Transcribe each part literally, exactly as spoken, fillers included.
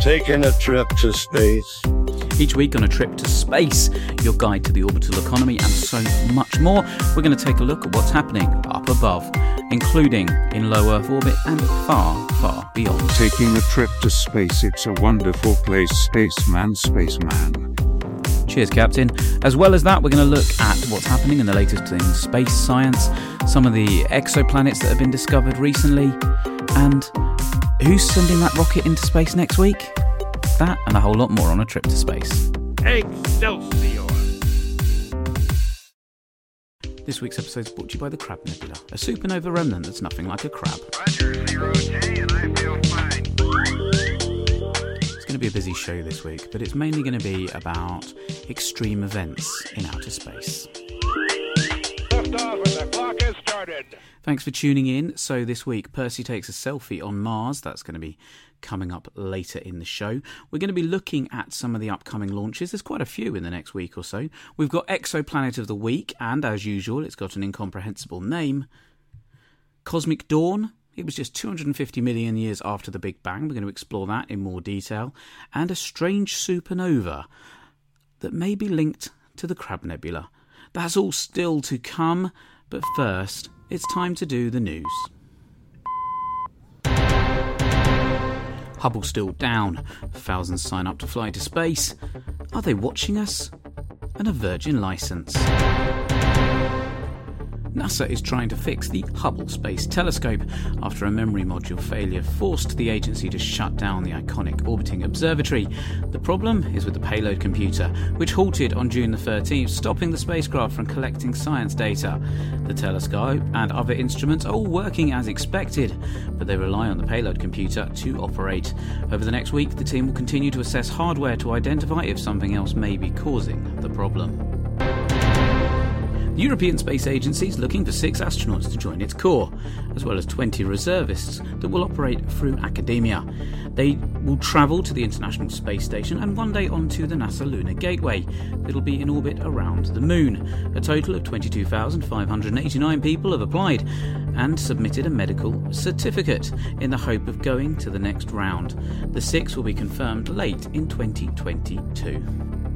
Taking a trip to space. Each week on A Trip to Space, your guide to the orbital economy and so much more, we're going to take a look at what's happening up above, including in low Earth orbit and far, far beyond. Taking a trip to space, it's a wonderful place, spaceman, spaceman. Cheers, Captain. As well as that, we're going to look at what's happening in the latest in space science, some of the exoplanets that have been discovered recently, and who's sending that rocket into space next week? That and a whole lot more on A Trip to Space. Excelsior! This week's episode is brought to you by the Crab Nebula, a supernova remnant that's nothing like a crab. Roger, zero J, and I feel fine. It's going to be a busy show this week, but it's mainly going to be about extreme events in outer space. Liftoff and the clock has started. Thanks for tuning in. So this week, Percy takes a selfie on Mars. That's going to be coming up later in the show. We're going to be looking at some of the upcoming launches. There's quite a few in the next week or so. We've got Exoplanet of the Week, and as usual, it's got an incomprehensible name. Cosmic Dawn. It was just two hundred fifty million years after the Big Bang. We're going to explore that in more detail. And a strange supernova that may be linked to the Crab Nebula. That's all still to come, but first, it's time to do the news. Hubble still down. Thousands sign up to fly to space. Are they watching us? And a Virgin license. NASA is trying to fix the Hubble Space Telescope after a memory module failure forced the agency to shut down the iconic orbiting observatory. The problem is with the payload computer, which halted on June the thirteenth, stopping the spacecraft from collecting science data. The telescope and other instruments are all working as expected, but they rely on the payload computer to operate. Over the next week, the team will continue to assess hardware to identify if something else may be causing the problem. The European Space Agency is looking for six astronauts to join its core, as well as twenty reservists that will operate through academia. They will travel to the International Space Station and one day onto the NASA Lunar Gateway. It'll be in orbit around the Moon. A total of twenty-two thousand five hundred eighty-nine people have applied and submitted a medical certificate in the hope of going to the next round. The six will be confirmed late in twenty twenty-two.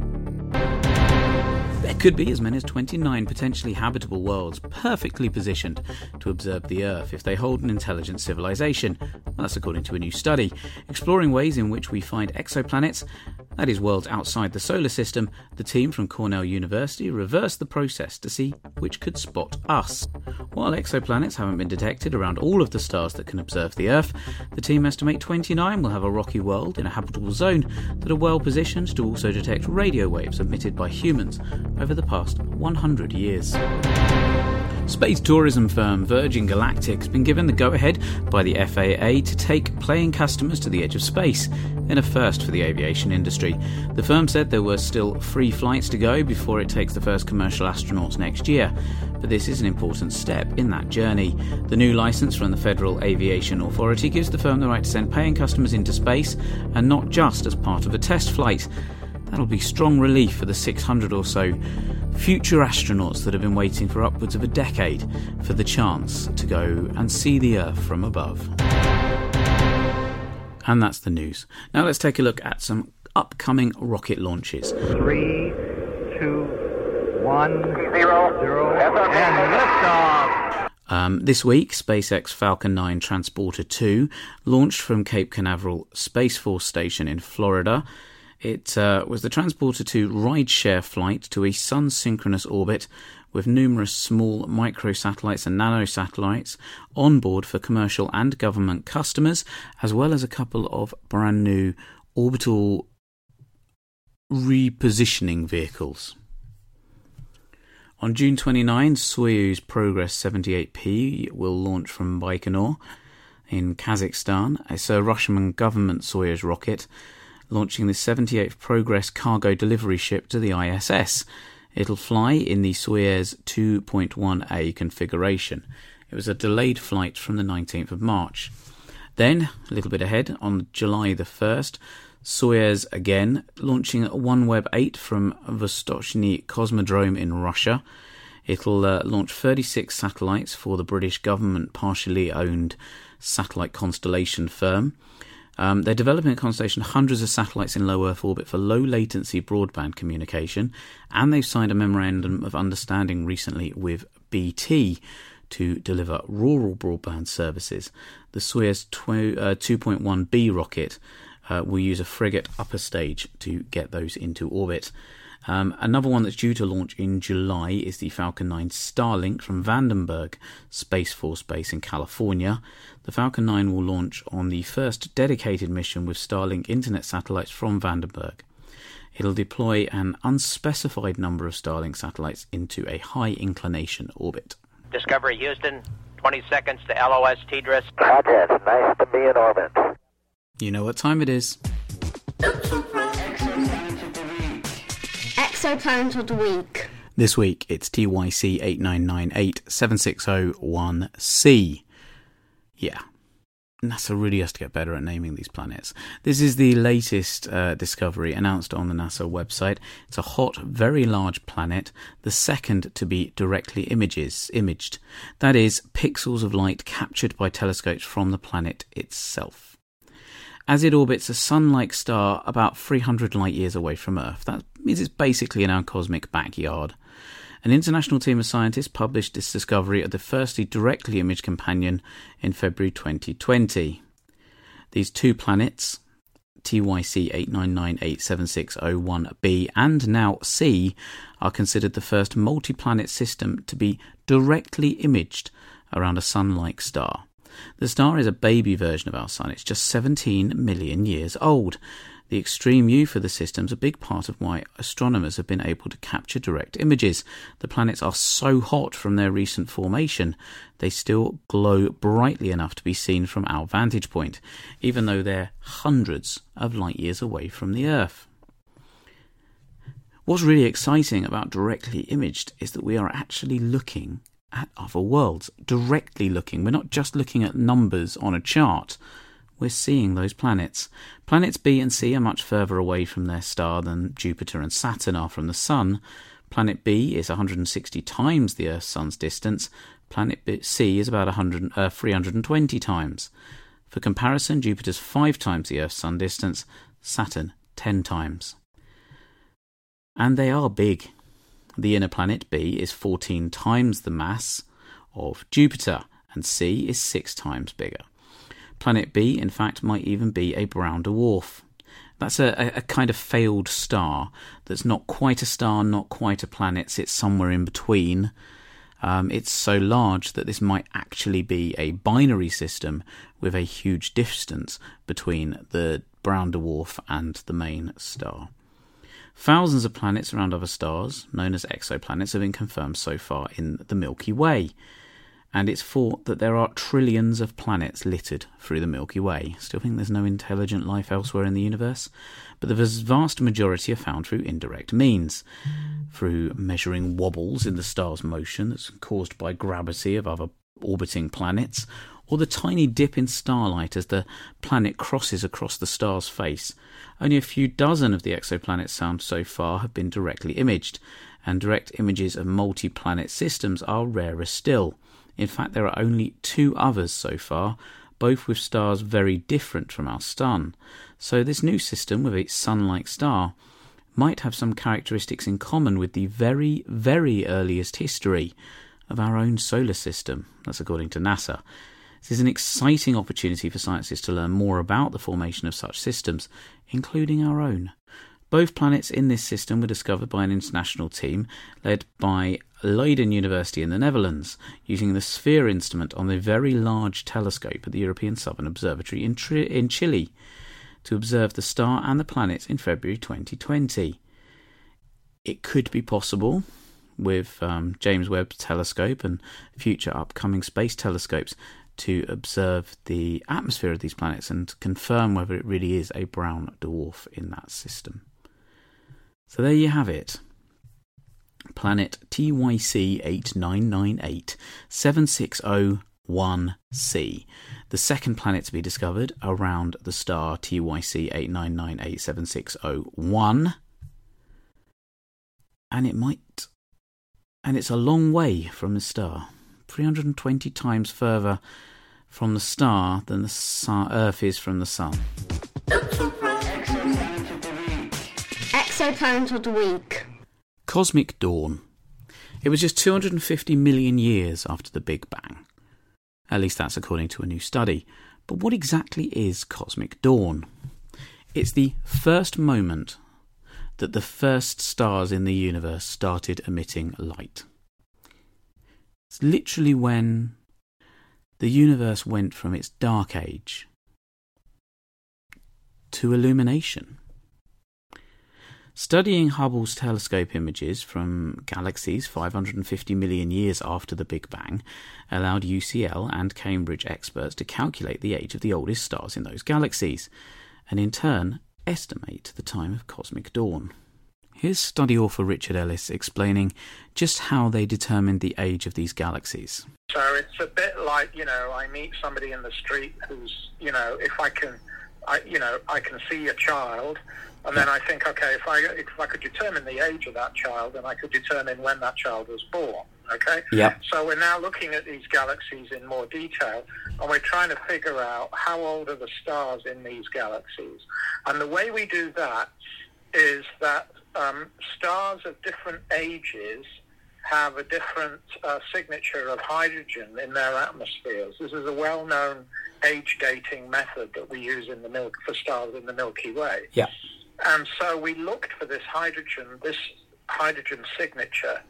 There could be as many as twenty-nine potentially habitable worlds perfectly positioned to observe the Earth if they hold an intelligent civilization. Well, that's according to a new study. Exploring ways in which we find exoplanets, that is worlds outside the solar system, the team from Cornell University reversed the process to see which could spot us. While exoplanets haven't been detected around all of the stars that can observe the Earth, the team estimate twenty-nine will have a rocky world in a habitable zone that are well positioned to also detect radio waves emitted by humans over the past one hundred years. Space tourism firm Virgin Galactic has been given the go-ahead by the F A A to take paying customers to the edge of space, in a first for the aviation industry. The firm said there were still three flights to go before it takes the first commercial astronauts next year, but this is an important step in that journey. The new licence from the Federal Aviation Authority gives the firm the right to send paying customers into space, and not just as part of a test flight. That'll be strong relief for the six hundred or so future astronauts that have been waiting for upwards of a decade for the chance to go and see the Earth from above. And that's the news. Now let's take a look at some upcoming rocket launches. Three, two, one, zero, zero, and liftoff! Um, this week, SpaceX Falcon nine Transporter two launched from Cape Canaveral Space Force Station in Florida. It uh, was the Transporter two rideshare flight to a sun-synchronous orbit with numerous small microsatellites and nanosatellites on board for commercial and government customers, as well as a couple of brand new orbital repositioning vehicles. On June twenty-ninth, Soyuz Progress seventy-eight P will launch from Baikonur in Kazakhstan. It's a Russian government Soyuz rocket, launching the seventy-eighth Progress cargo delivery ship to the I S S. It'll fly in the Soyuz two point one A configuration. It was a delayed flight from the nineteenth of March. Then, a little bit ahead, on July the first, Soyuz again, launching OneWeb eight from Vostochny Cosmodrome in Russia. It'll uh, launch thirty-six satellites for the British government partially owned satellite constellation firm. Um, they're developing a constellation of hundreds of satellites in low Earth orbit for low-latency broadband communication, and they've signed a memorandum of understanding recently with B T to deliver rural broadband services. The Soyuz two point one B rocket uh, will use a frigate upper stage to get those into orbit. Um, another one that's due to launch in July is the Falcon nine Starlink from Vandenberg Space Force Base in California. The Falcon nine will launch on the first dedicated mission with Starlink internet satellites from Vandenberg. It'll deploy an unspecified number of Starlink satellites into a high-inclination orbit. Discovery Houston, twenty seconds to L O S Tidris. Roger, it's nice to be in orbit. You know what time it is. Exoplanet of the Week. This week it's T Y C eight nine nine eight seven six zero one C. Yeah, NASA really has to get better at naming these planets. This is the latest uh, discovery announced on the NASA website. It's a hot, very large planet, the second to be directly images, imaged. That is, pixels of light captured by telescopes from the planet itself. As it orbits a sun-like star about three hundred light-years away from Earth. That means it's basically in our cosmic backyard. An international team of scientists published this discovery of the firstly directly imaged companion in February twenty twenty. These two planets, T Y C eight nine nine eight seven six zero one B and now C, are considered the first multi-planet system to be directly imaged around a sun-like star. The star is a baby version of our Sun. It's just seventeen million years old. The extreme youth of the system is a big part of why astronomers have been able to capture direct images. The planets are so hot from their recent formation, they still glow brightly enough to be seen from our vantage point, even though they're hundreds of light years away from the Earth. What's really exciting about directly imaged is that we are actually looking at other worlds, directly looking. We're not just looking at numbers on a chart. We're seeing those planets. Planets B and C are much further away from their star than Jupiter and Saturn are from the Sun. Planet B is one hundred sixty times the Earth-Sun's distance. Planet B- C is about one hundred, uh, three hundred twenty times. For comparison, Jupiter's five times the Earth-Sun distance, Saturn ten times. And they are big. The inner planet B is fourteen times the mass of Jupiter, and C is six times bigger. Planet B, in fact, might even be a brown dwarf. That's a, a kind of failed star that's not quite a star, not quite a planet, sits somewhere in between. Um, it's so large that this might actually be a binary system with a huge distance between the brown dwarf and the main star. Thousands of planets around other stars, known as exoplanets, have been confirmed so far in the Milky Way. And it's thought that there are trillions of planets littered through the Milky Way. Still think there's no intelligent life elsewhere in the universe? But the vast majority are found through indirect means. Through measuring wobbles in the star's motion that's caused by gravity of other orbiting planets, or the tiny dip in starlight as the planet crosses across the star's face. Only a few dozen of the exoplanets found so far have been directly imaged, and direct images of multi-planet systems are rarer still. In fact, there are only two others so far, both with stars very different from our Sun. So this new system with its sun-like star might have some characteristics in common with the very, very earliest history of our own solar system. That's according to NASA. This is an exciting opportunity for scientists to learn more about the formation of such systems, including our own. Both planets in this system were discovered by an international team led by Leiden University in the Netherlands, using the SPHERE instrument on the Very Large Telescope at the European Southern Observatory in, Tri- in Chile to observe the star and the planets in February twenty twenty. It could be possible, with um, James Webb Telescope and future upcoming space telescopes, to observe the atmosphere of these planets and confirm whether it really is a brown dwarf in that system. So there you have it. Planet T Y C eight nine nine eight seven six zero one C, the second planet to be discovered around the star T Y C eight nine nine eight seven six zero one. And it might... And it's a long way from the star. three hundred twenty times further from the star than the sun, Earth is from the Sun. also planet of the week. Cosmic dawn. It was just two hundred fifty million years after the Big Bang. At least that's according to a new study. But what exactly is cosmic dawn? It's the first moment that the first stars in the universe started emitting light. It's literally when the universe went from its dark age to illumination. Studying Hubble's telescope images from galaxies five hundred fifty million years after the Big Bang allowed U C L and Cambridge experts to calculate the age of the oldest stars in those galaxies, and in turn estimate the time of cosmic dawn. Here's study author Richard Ellis explaining just how they determined the age of these galaxies. So it's a bit like, you know, I meet somebody in the street who's, you know, if I can, I, you know, I can see a child, and then I think, okay, if I if I could determine the age of that child, then I could determine when that child was born, okay? Yeah. So we're now looking at these galaxies in more detail, and we're trying to figure out how old are the stars in these galaxies. And the way we do that is that um, stars of different ages have a different uh, signature of hydrogen in their atmospheres. This is a well-known age-dating method that we use in the milk for stars in the Milky Way. Yeah. And so we looked for this hydrogen, this hydrogen signature,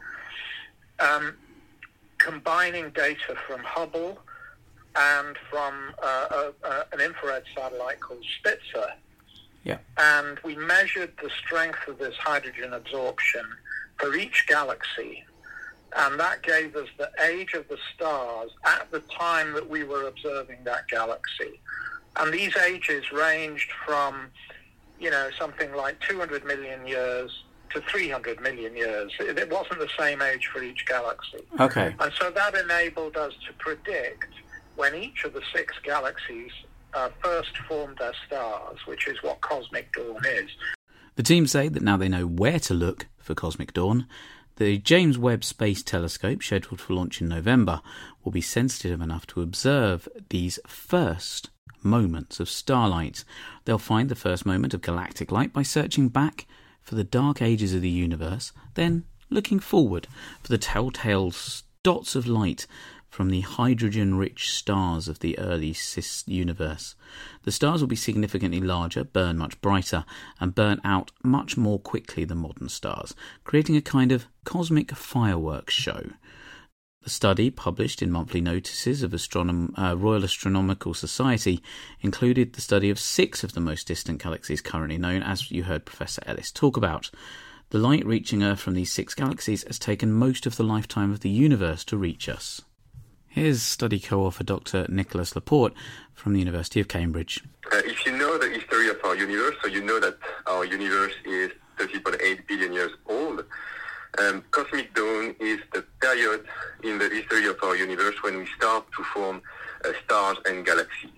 um, combining data from Hubble and from uh, a, a, an infrared satellite called Spitzer. Yeah. And we measured the strength of this hydrogen absorption for each galaxy. And that gave us the age of the stars at the time that we were observing that galaxy. And these ages ranged from, you know, something like two hundred million years to three hundred million years. It wasn't the same age for each galaxy. Okay. And so that enabled us to predict when each of the six galaxies uh, first formed their stars, which is what cosmic dawn is. The team say that now they know where to look for cosmic dawn, the James Webb Space Telescope, scheduled for launch in November, will be sensitive enough to observe these first moments of starlight. They'll find the first moment of galactic light by searching back for the dark ages of the universe, then looking forward for the telltale dots of light from the hydrogen-rich stars of the early cis universe. The stars will be significantly larger, burn much brighter, and burn out much more quickly than modern stars, creating a kind of cosmic fireworks show. The study, published in monthly notices of Astronom- uh, Royal Astronomical Society, included the study of six of the most distant galaxies currently known, as you heard Professor Ellis talk about. The light reaching Earth from these six galaxies has taken most of the lifetime of the universe to reach us. Here's study co-author Doctor Nicholas Laporte from the University of Cambridge. Uh, if you know the history of our universe, so you know that our universe is thirty point eight billion years old, um, cosmic dawn is the period in the history of our universe when we start to form uh, stars and galaxies.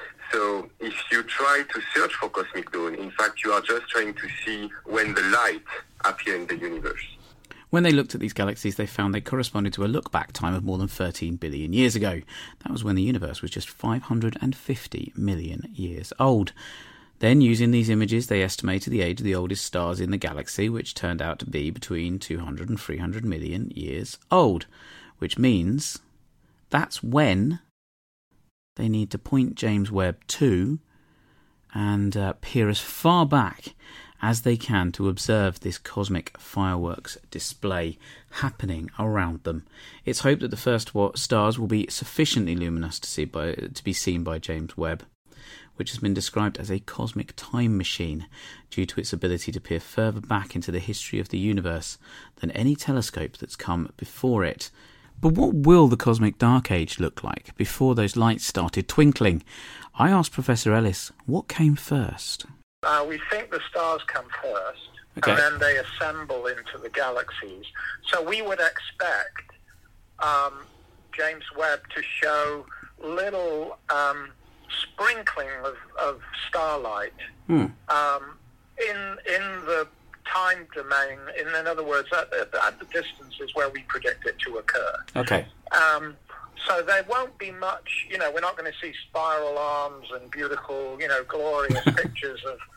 So if you try to search for cosmic dawn, in fact, you are just trying to see when the light appears in the universe. When they looked at these galaxies, they found they corresponded to a look-back time of more than thirteen billion years ago. That was when the universe was just five hundred fifty million years old. Then, using these images, they estimated the age of the oldest stars in the galaxy, which turned out to be between two hundred and three hundred million years old, which means that's when they need to point James Webb to and uh, peer as far back as they can to observe this cosmic fireworks display happening around them. It's hoped that the first stars will be sufficiently luminous to see by, to be seen by James Webb, which has been described as a cosmic time machine due to its ability to peer further back into the history of the universe than any telescope that's come before it. But what will the cosmic dark age look like before those lights started twinkling? I asked Professor Ellis, what came first? Uh, we think the stars come first, okay. and then they assemble into the galaxies. So we would expect um, James Webb to show little um, sprinkling of, of starlight hmm. um, in in the time domain. In, in other words, at, at, at the distances where we predict it to occur. Okay. Um, So there won't be much, you know, we're not going to see spiral arms and beautiful, you know, glorious pictures of,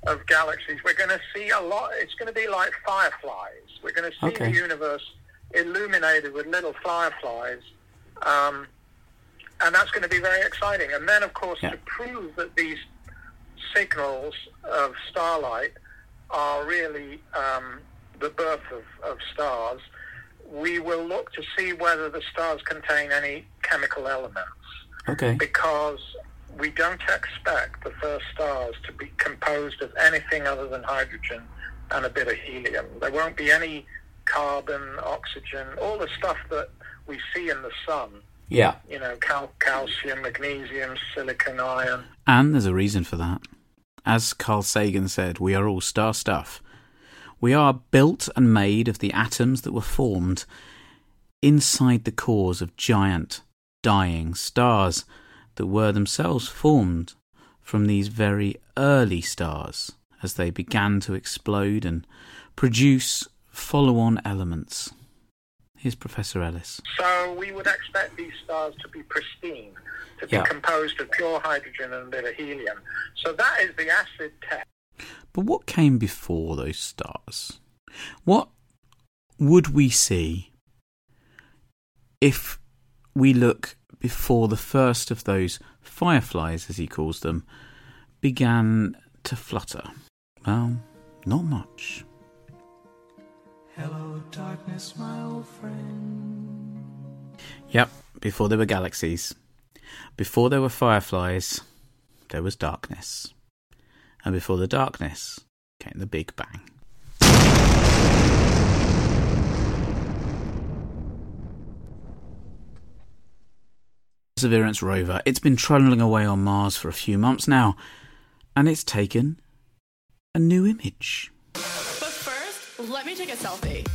of galaxies. We're going to see a lot. It's going to be like fireflies. We're going to see Okay. the universe illuminated with little fireflies. Um, and that's going to be very exciting. And then, of course, Yeah. to prove that these signals of starlight are really um, the birth of, of stars, we will look to see whether the stars contain any chemical elements. Okay. Because we don't expect the first stars to be composed of anything other than hydrogen and a bit of helium. There won't be any carbon, oxygen, all the stuff that we see in the sun. Yeah. You know, cal- calcium, magnesium, silicon, iron. And there's a reason for that. As Carl Sagan said, we are all star stuff. We are built and made of the atoms that were formed inside the cores of giant, dying stars that were themselves formed from these very early stars as they began to explode and produce follow-on elements. Here's Professor Ellis. So we would expect these stars to be pristine, to be Yeah. composed of pure hydrogen and a bit of helium. So that is the acid test. But what came before those stars? What would we see if we look before the first of those fireflies, as he calls them, began to flutter? Well, not much. Hello, darkness, my old friend. Yep, before there were galaxies, before there were fireflies, there was darkness. And before the darkness came the Big Bang. Perseverance rover. It's been trundling away on Mars for a few months now, and it's taken a new image. But first, let me take a selfie.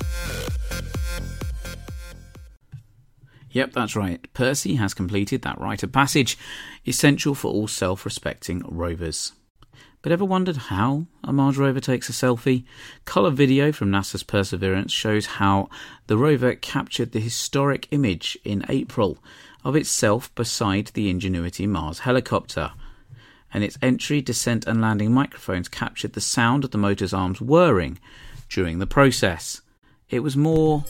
Yep, that's right. Percy has completed that rite of passage, essential for all self-respecting rovers. But ever wondered how a Mars rover takes a selfie? Colour video from NASA's Perseverance shows how the rover captured the historic image in April of itself beside the Ingenuity Mars helicopter. And its entry, descent and landing microphones captured the sound of the motor's arms whirring during the process. It was more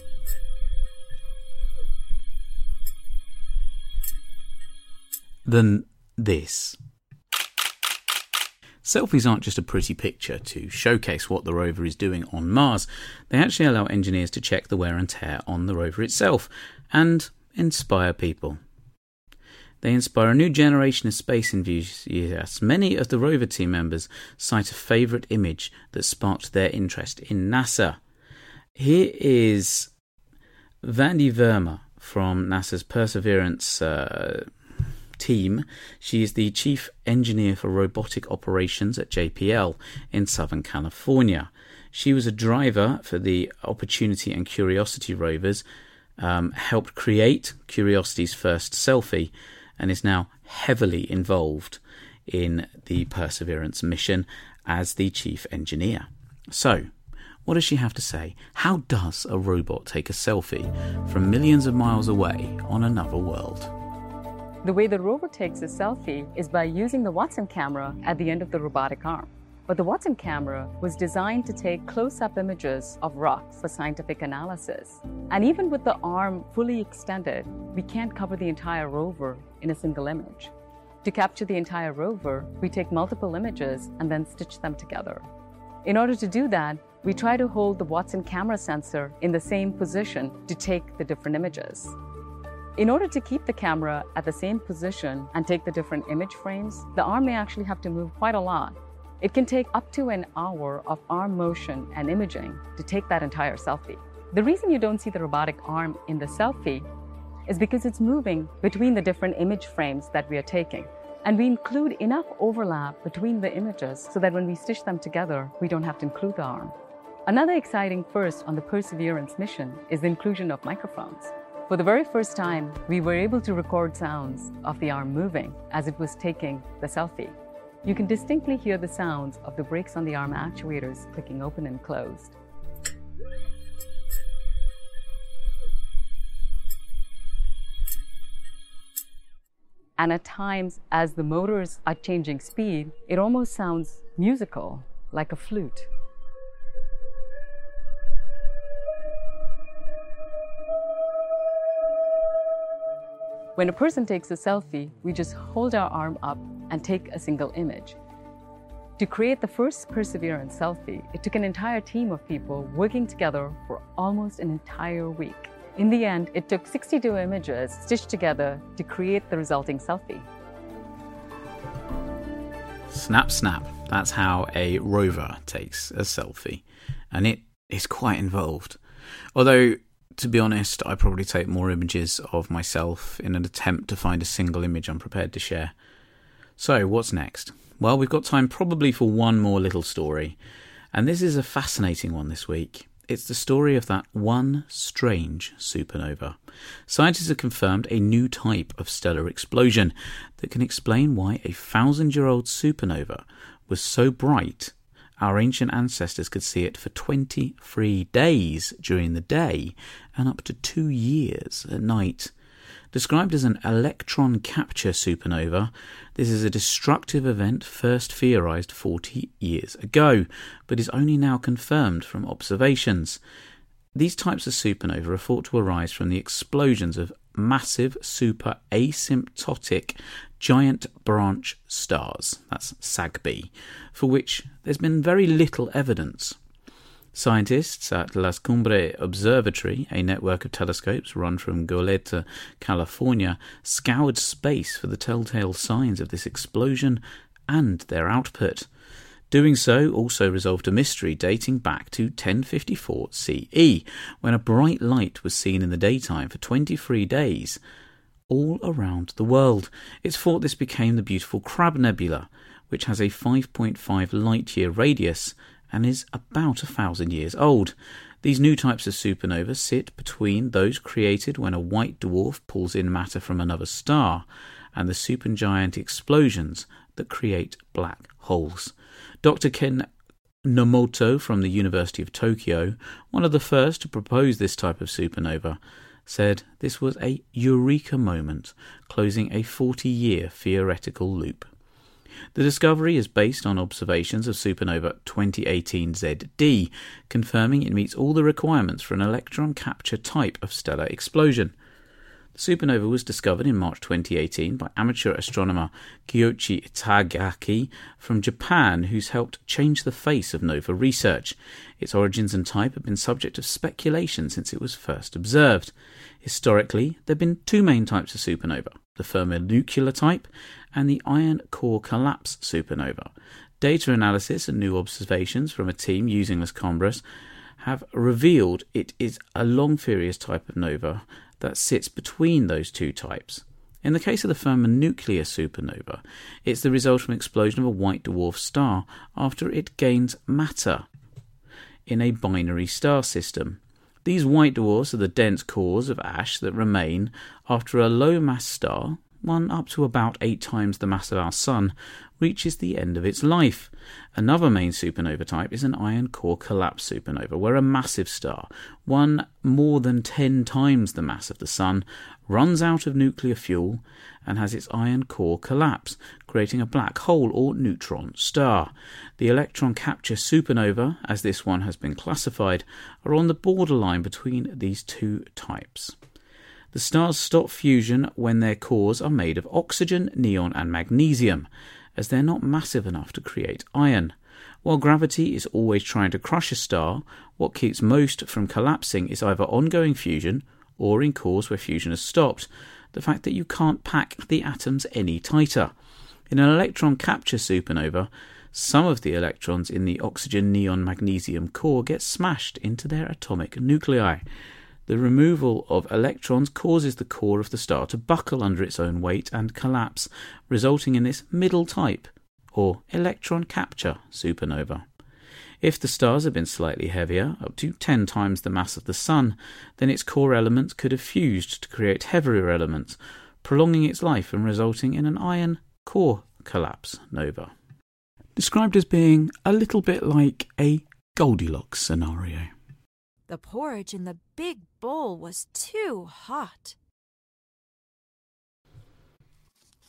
than this. Selfies aren't just a pretty picture to showcase what the rover is doing on Mars. They actually allow engineers to check the wear and tear on the rover itself and inspire people. They inspire a new generation of space enthusiasts. Many of the rover team members cite a favourite image that sparked their interest in NASA. Here is Vandy Verma from NASA's Perseverance uh, team. She is the chief engineer for robotic operations at J P L in Southern California. She was a driver for the Opportunity and Curiosity rovers, um, helped create Curiosity's first selfie, and is now heavily involved in the Perseverance mission as the chief engineer. So, what does she have to say? How does a robot take a selfie from millions of miles away on another world? The way the rover takes a selfie is by using the Watson camera at the end of the robotic arm. But the Watson camera was designed to take close-up images of rocks for scientific analysis. And even with the arm fully extended, we can't cover the entire rover in a single image. To capture the entire rover, we take multiple images and then stitch them together. In order to do that, we try to hold the Watson camera sensor in the same position to take the different images. In order to keep the camera at the same position and take the different image frames, the arm may actually have to move quite a lot. It can take up to an hour of arm motion and imaging to take that entire selfie. The reason you don't see the robotic arm in the selfie is because it's moving between the different image frames that we are taking. And we include enough overlap between the images so that when we stitch them together, we don't have to include the arm. Another exciting first on the Perseverance mission is the inclusion of microphones. For the very first time, we were able to record sounds of the arm moving as it was taking the selfie. You can distinctly hear the sounds of the brakes on the arm actuators clicking open and closed. And at times, as the motors are changing speed, it almost sounds musical, like a flute. When a person takes a selfie, we just hold our arm up and take a single image. To create the first Perseverance selfie, it took an entire team of people working together for almost an entire week. In the end, it took sixty-two images stitched together to create the resulting selfie. Snap, snap. That's how a rover takes a selfie. And it is quite involved. Although, to be honest, I probably take more images of myself in an attempt to find a single image I'm prepared to share. So, what's next? Well, we've got time probably for one more little story. And this is a fascinating one this week. It's the story of that one strange supernova. Scientists have confirmed a new type of stellar explosion that can explain why a thousand-year-old supernova was so bright our ancient ancestors could see it for twenty-three days during the day and up to two years at night. Described as an electron capture supernova, this is a destructive event first theorized forty years ago, but is only now confirmed from observations. These types of supernova are thought to arise from the explosions of massive super asymptotic giant branch stars, that's S A G B, for which there's been very little evidence. Scientists at Las Cumbres Observatory, a network of telescopes run from Goleta, California, scoured space for the telltale signs of this explosion and their output. Doing so also resolved a mystery dating back to ten fifty-four C E, when a bright light was seen in the daytime for twenty-three days all around the world. It's thought this became the beautiful Crab Nebula, which has a five point five light-year radius and is about a thousand years old. These new types of supernova sit between those created when a white dwarf pulls in matter from another star and the supergiant explosions that create black holes. Doctor Ken Nomoto from the University of Tokyo, one of the first to propose this type of supernova, said this was a eureka moment, closing a forty-year theoretical loop. The discovery is based on observations of supernova twenty eighteen Z D, confirming it meets all the requirements for an electron capture type of stellar explosion. The supernova was discovered in March twenty eighteen by amateur astronomer Kyoichi Itagaki from Japan, who's helped change the face of nova research. Its origins and type have been subject of speculation since it was first observed. Historically, there have been two main types of supernova, the thermonuclear type and the iron core collapse supernova. Data analysis and new observations from a team using Las Cumbres have revealed it is a long Fourier type of nova that sits between those two types. In the case of the thermonuclear supernova, it's the result of an explosion of a white dwarf star after it gains matter in a binary star system. These white dwarfs are the dense cores of ash that remain after a low-mass star, one up to about eight times the mass of our Sun, reaches the end of its life. Another main supernova type is an iron core collapse supernova, where a massive star, one more than ten times the mass of the Sun, runs out of nuclear fuel and has its iron core collapse, creating a black hole or neutron star. The electron capture supernova, as this one has been classified, are on the borderline between these two types. The stars stop fusion when their cores are made of oxygen, neon and magnesium, as they're not massive enough to create iron. While gravity is always trying to crush a star, what keeps most from collapsing is either ongoing fusion or, in cores where fusion has stopped, the fact that you can't pack the atoms any tighter. In an electron capture supernova, some of the electrons in the oxygen, neon, magnesium core get smashed into their atomic nuclei. The removal of electrons causes the core of the star to buckle under its own weight and collapse, resulting in this middle type, or electron capture supernova. If the stars had been slightly heavier, up to ten times the mass of the Sun, then its core elements could have fused to create heavier elements, prolonging its life and resulting in an iron core collapse nova. Described as being a little bit like a Goldilocks scenario. The porridge in the big bowl was too hot.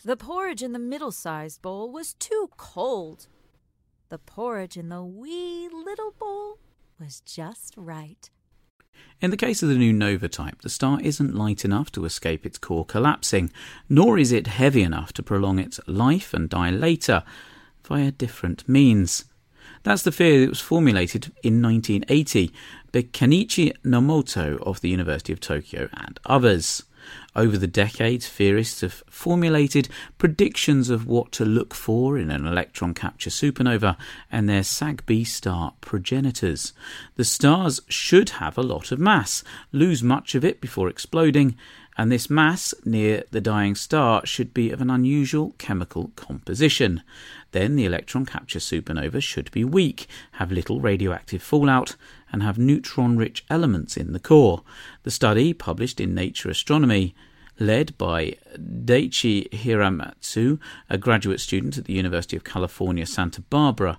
The porridge in the middle-sized bowl was too cold. The porridge in the wee little bowl was just right. In the case of the new Nova type, the star isn't light enough to escape its core collapsing, nor is it heavy enough to prolong its life and die later via different means. That's the theory that was formulated in nineteen eighty by Kenichi Nomoto of the University of Tokyo and others. Over the decades, theorists have formulated predictions of what to look for in an electron capture supernova and their S A G B star progenitors. The stars should have a lot of mass, lose much of it before exploding, and this mass near the dying star should be of an unusual chemical composition. Then the electron capture supernova should be weak, have little radioactive fallout, and have neutron-rich elements in the core. The study, published in Nature Astronomy, led by Daiichi Hiramatsu, a graduate student at the University of California, Santa Barbara.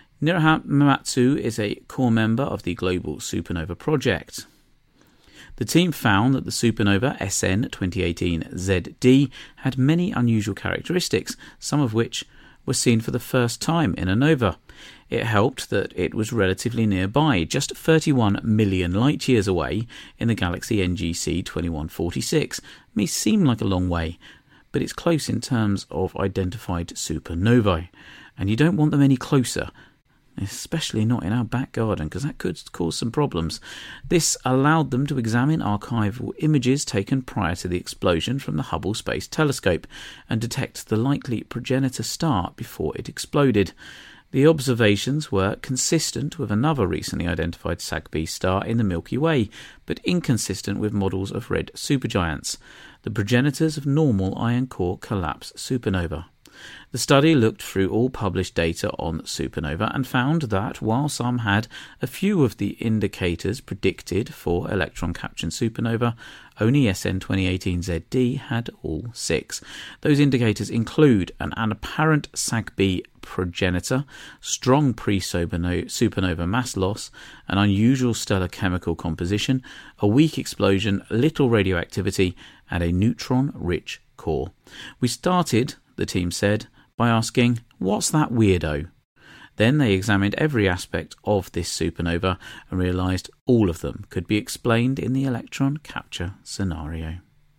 Hiramatsu is a core member of the Global Supernova Project. The team found that the supernova S N twenty eighteen Z D had many unusual characteristics, some of which were seen for the first time in a nova. It helped that it was relatively nearby, just thirty-one million light-years away in the galaxy N G C twenty-one forty-six. It may seem like a long way, but it's close in terms of identified supernovae, and you don't want them any closer, especially not in our back garden, because that could cause some problems. This allowed them to examine archival images taken prior to the explosion from the Hubble Space Telescope and detect the likely progenitor star before it exploded. The observations were consistent with another recently identified S A G B star in the Milky Way, but inconsistent with models of red supergiants, the progenitors of normal iron core collapse supernova. The study looked through all published data on supernova and found that while some had a few of the indicators predicted for electron capture supernova, only S N twenty eighteen Z D had all six. Those indicators include an, an apparent S A G B progenitor, strong pre-supernova mass loss, an unusual stellar chemical composition, a weak explosion, little radioactivity, and a neutron-rich core. We started, the team said, by asking, what's that weirdo? Then they examined every aspect of this supernova and realised all of them could be explained in the electron capture scenario.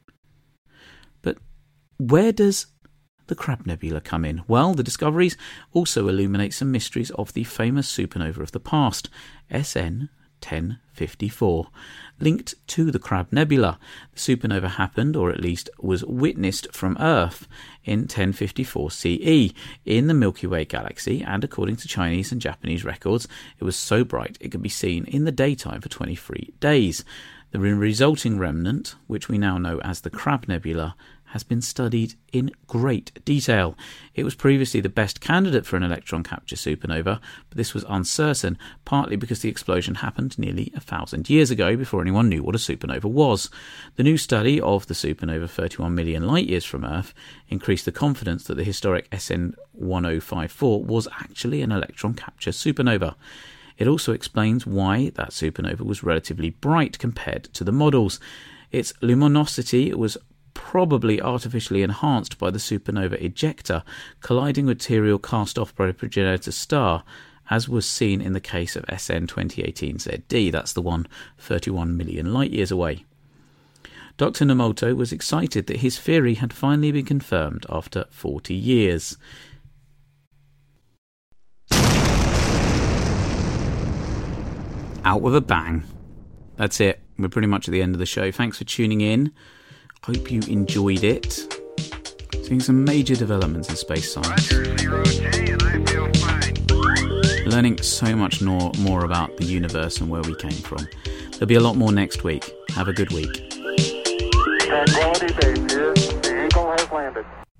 But where does the Crab Nebula come in? Well, the discoveries also illuminate some mysteries of the famous supernova of the past, S N ten fifty-four. Linked to the Crab Nebula, the supernova happened, or at least was witnessed from Earth, in ten fifty-four C E in the Milky Way galaxy, and according to Chinese and Japanese records, it was so bright it could be seen in the daytime for twenty-three days. The resulting remnant, which we now know as the Crab Nebula, has been studied in great detail. It was previously the best candidate for an electron capture supernova, but this was uncertain, partly because the explosion happened nearly a thousand years ago before anyone knew what a supernova was. The new study of the supernova thirty-one million light-years from Earth increased the confidence that the historic S N ten fifty-four was actually an electron capture supernova. It also explains why that supernova was relatively bright compared to the models. Its luminosity was probably artificially enhanced by the supernova ejector colliding with material cast off by the progenitor star, as was seen in the case of S N twenty eighteen Z D. That's the one thirty-one million light-years away. Doctor Nomoto was excited that his theory had finally been confirmed after forty years. Out with a bang. That's it. We're pretty much at the end of the show. Thanks for tuning in. Hope you enjoyed it. Seeing some major developments in space science. Learning so much more, more about the universe and where we came from. There'll be a lot more next week. Have a good week. Tranquility Base here. The Eagle has landed.